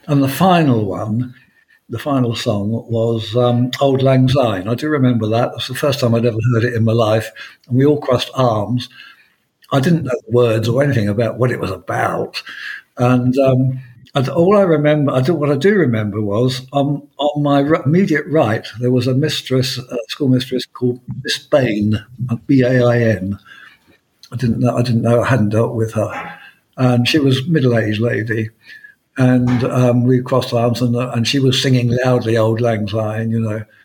And the final song was Old Lang Syne. I do remember that. That's the first time I'd ever heard it in my life. And we all crossed arms. I didn't know the words or anything about what it was about. And all I remember, what I do remember was on my immediate right, there was a mistress, a school mistress called Miss Bain, Bain. I didn't know, I hadn't dealt with her. And she was a middle-aged lady. And we crossed arms, and she was singing loudly "Old Lang Syne,"